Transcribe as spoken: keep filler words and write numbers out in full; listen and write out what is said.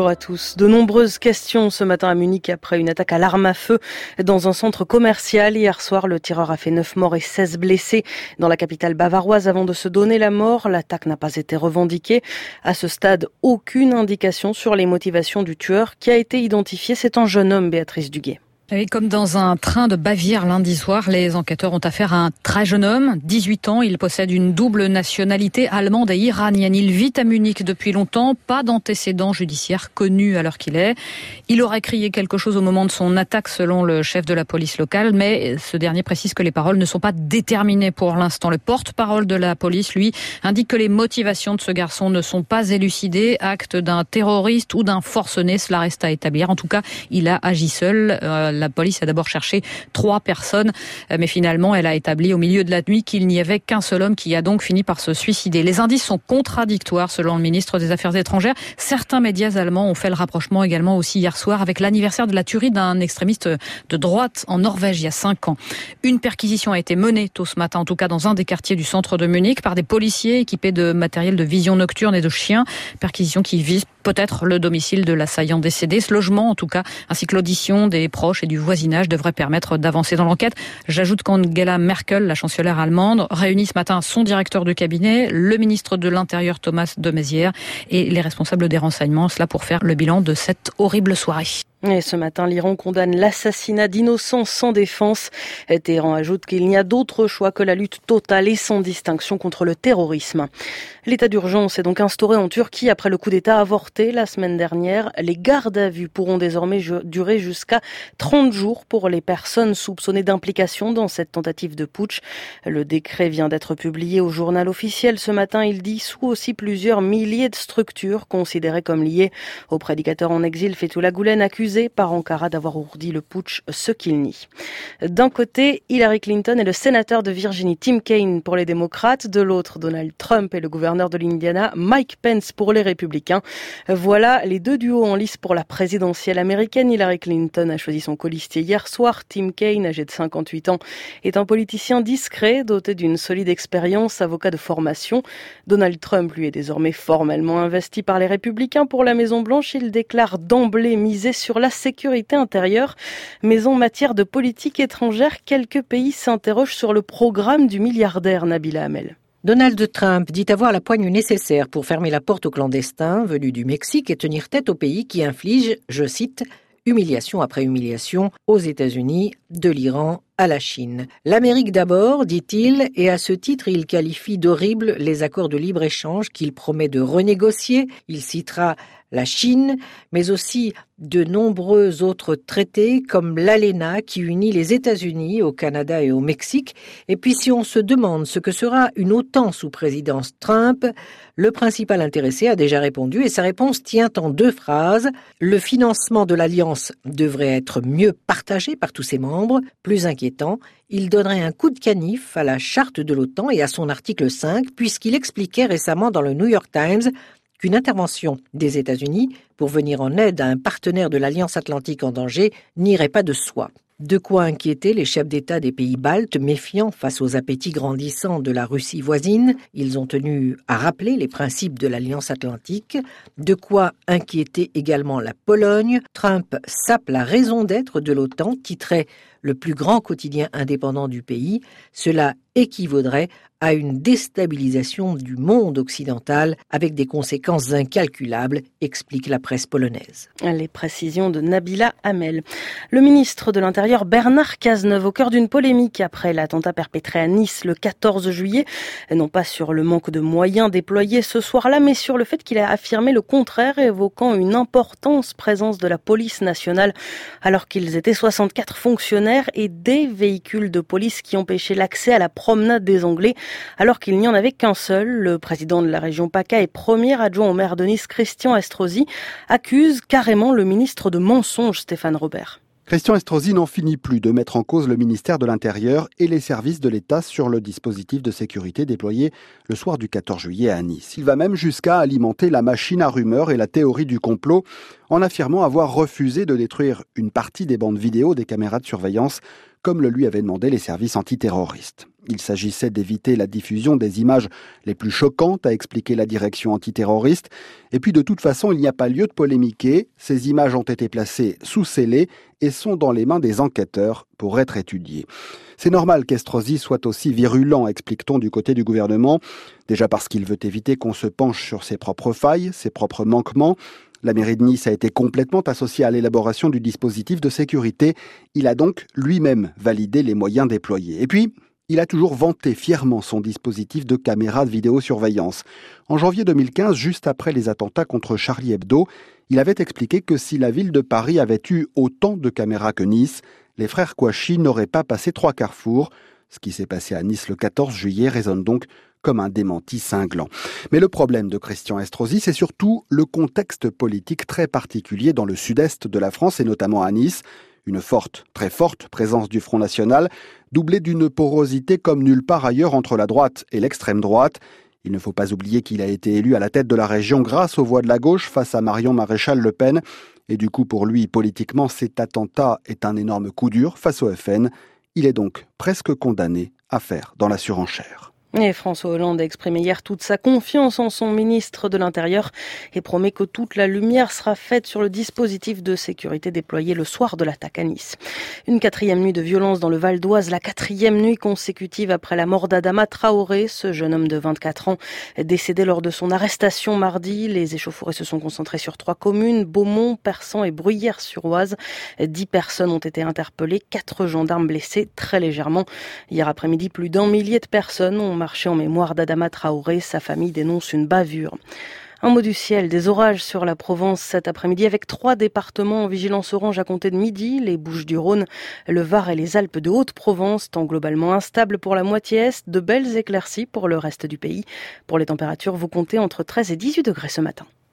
à tous. De nombreuses questions ce matin à Munich après une attaque à l'arme à feu dans un centre commercial. Hier soir, le tireur a fait neuf morts et seize blessés dans la capitale bavaroise avant de se donner la mort. L'attaque n'a pas été revendiquée. À ce stade, aucune indication sur les motivations du tueur qui a été identifié. C'est un jeune homme, Béatrice Duguet. Et comme dans un train de Bavière lundi soir, les enquêteurs ont affaire à un très jeune homme, dix-huit ans. Il possède une double nationalité allemande et iranienne. Il vit à Munich depuis longtemps, pas d'antécédent judiciaire connu à l'heure qu'il est. Il aurait crié quelque chose au moment de son attaque selon le chef de la police locale, mais ce dernier précise que les paroles ne sont pas déterminées pour l'instant. Le porte-parole de la police, lui, indique que les motivations de ce garçon ne sont pas élucidées, acte d'un terroriste ou d'un forcené, cela reste à établir. En tout cas, il a agi seul. Euh, La police a d'abord cherché trois personnes, mais finalement, elle a établi au milieu de la nuit qu'il n'y avait qu'un seul homme qui a donc fini par se suicider. Les indices sont contradictoires selon le ministre des Affaires étrangères. Certains médias allemands ont fait le rapprochement également aussi hier soir avec l'anniversaire de la tuerie d'un extrémiste de droite en Norvège il y a cinq ans. Une perquisition a été menée tôt ce matin, en tout cas dans un des quartiers du centre de Munich, par des policiers équipés de matériel de vision nocturne et de chiens. Perquisition qui vise peut-être le domicile de l'assaillant décédé. Ce logement, en tout cas, ainsi que l'audition des proches et du voisinage devrait permettre d'avancer dans l'enquête. J'ajoute qu'Angela Merkel, la chancelière allemande, réunit ce matin son directeur de cabinet, le ministre de l'Intérieur Thomas de Maizière et les responsables des renseignements, cela pour faire le bilan de cette horrible soirée. Et ce matin, l'Iran condamne l'assassinat d'innocents sans défense. Téhéran ajoute qu'il n'y a d'autre choix que la lutte totale et sans distinction contre le terrorisme. L'état d'urgence est donc instauré en Turquie après le coup d'État avorté la semaine dernière. Les gardes à vue pourront désormais durer jusqu'à trente jours pour les personnes soupçonnées d'implication dans cette tentative de putsch. Le décret vient d'être publié au journal officiel ce matin. Il dissout aussi plusieurs milliers de structures considérées comme liées au prédicateur en exil Fethullah Gülen, accusé par Ankara d'avoir ourdi le putsch, ce qu'il nie. D'un côté, Hillary Clinton et le sénateur de Virginie Tim Kaine pour les démocrates. De l'autre, Donald Trump et le gouverneur de l'Indiana, Mike Pence pour les républicains. Voilà les deux duos en lice pour la présidentielle américaine. Hillary Clinton a choisi son colistier hier soir. Tim Kaine, âgé de cinquante-huit ans, est un politicien discret, doté d'une solide expérience, avocat de formation. Donald Trump, lui, est désormais formellement investi par les républicains pour la Maison-Blanche. Il déclare d'emblée miser sur la sécurité intérieure. Mais en matière de politique étrangère, quelques pays s'interrogent sur le programme du milliardaire Nabila Hamel. Donald Trump dit avoir la poigne nécessaire pour fermer la porte aux clandestins venus du Mexique et tenir tête au pays qui inflige, je cite, humiliation après humiliation aux États-Unis, de l'Iran à la Chine. L'Amérique d'abord, dit-il, et à ce titre, il qualifie d'horribles les accords de libre-échange qu'il promet de renégocier. Il citera la Chine, mais aussi de nombreux autres traités comme l'ALENA qui unit les États-Unis au Canada et au Mexique. Et puis si on se demande ce que sera une OTAN sous présidence Trump, le principal intéressé a déjà répondu et sa réponse tient en deux phrases. Le financement de l'Alliance devrait être mieux partagé par tous ses membres. Plus inquiétant, il donnerait un coup de canif à la charte de l'OTAN et à son article cinq puisqu'il expliquait récemment dans le New York Times qu'une intervention des États-Unis pour venir en aide à un partenaire de l'Alliance Atlantique en danger n'irait pas de soi. De quoi inquiéter les chefs d'État des pays baltes, méfiants face aux appétits grandissants de la Russie voisine. Ils ont tenu à rappeler les principes de l'Alliance Atlantique. De quoi inquiéter également la Pologne. Trump sape la raison d'être de l'OTAN, titrait le plus grand quotidien indépendant du pays. Cela équivaudrait à une déstabilisation du monde occidental avec des conséquences incalculables, explique la presse polonaise. Les précisions de Nabila Hamel. Le ministre de l'Intérieur Bernard Cazeneuve au cœur d'une polémique après l'attentat perpétré à Nice le quatorze juillet, non pas sur le manque de moyens déployés ce soir-là, mais sur le fait qu'il a affirmé le contraire, évoquant une importante présence de la police nationale alors qu'ils étaient soixante-quatre fonctionnaires et des véhicules de police qui empêchaient l'accès à la promenade des Anglais alors qu'il n'y en avait qu'un seul. Le président de la région PACA et premier adjoint au maire de Nice, Christian Estrosi, accuse carrément le ministre de mensonge, Stéphane Robert. Christian Estrosi n'en finit plus de mettre en cause le ministère de l'Intérieur et les services de l'État sur le dispositif de sécurité déployé le soir du quatorze juillet à Nice. Il va même jusqu'à alimenter la machine à rumeurs et la théorie du complot en affirmant avoir refusé de détruire une partie des bandes vidéo des caméras de surveillance comme le lui avaient demandé les services antiterroristes. Il s'agissait d'éviter la diffusion des images les plus choquantes, a expliqué la direction antiterroriste. Et puis de toute façon, il n'y a pas lieu de polémiquer. Ces images ont été placées sous scellé et sont dans les mains des enquêteurs pour être étudiées. C'est normal qu'Estrosi soit aussi virulent, explique-t-on du côté du gouvernement. Déjà parce qu'il veut éviter qu'on se penche sur ses propres failles, ses propres manquements. La mairie de Nice a été complètement associée à l'élaboration du dispositif de sécurité. Il a donc lui-même validé les moyens déployés. Et puis, il a toujours vanté fièrement son dispositif de caméra de vidéosurveillance. En janvier deux mille quinze, juste après les attentats contre Charlie Hebdo, il avait expliqué que si la ville de Paris avait eu autant de caméras que Nice, les frères Kouachi n'auraient pas passé trois carrefours. Ce qui s'est passé à Nice le quatorze juillet résonne donc comme un démenti cinglant. Mais le problème de Christian Estrosi, c'est surtout le contexte politique très particulier dans le sud-est de la France et notamment à Nice. Une forte, très forte présence du Front National, doublée d'une porosité comme nulle part ailleurs entre la droite et l'extrême droite. Il ne faut pas oublier qu'il a été élu à la tête de la région grâce aux voix de la gauche face à Marion Maréchal Le Pen. Et du coup, pour lui, politiquement, cet attentat est un énorme coup dur face au F N. Il est donc presque condamné à faire dans la surenchère. Et François Hollande a exprimé hier toute sa confiance en son ministre de l'Intérieur et promet que toute la lumière sera faite sur le dispositif de sécurité déployé le soir de l'attaque à Nice. Une quatrième nuit de violence dans le Val d'Oise, la quatrième nuit consécutive après la mort d'Adama Traoré, ce jeune homme de vingt-quatre ans décédé lors de son arrestation mardi. Les échauffourées se sont concentrées sur trois communes, Beaumont, Persan et Bruyères-sur-Oise. Dix personnes ont été interpellées, quatre gendarmes blessés très légèrement. Hier après-midi, plus d'un millier de personnes ont marché en mémoire d'Adama Traoré. Sa famille dénonce une bavure. Un mot du ciel, des orages sur la Provence cet après-midi avec trois départements en vigilance orange à compter de midi, les Bouches-du-Rhône, le Var et les Alpes de Haute-Provence, temps globalement instable pour la moitié est, de belles éclaircies pour le reste du pays. Pour les températures, vous comptez entre treize et dix-huit degrés ce matin.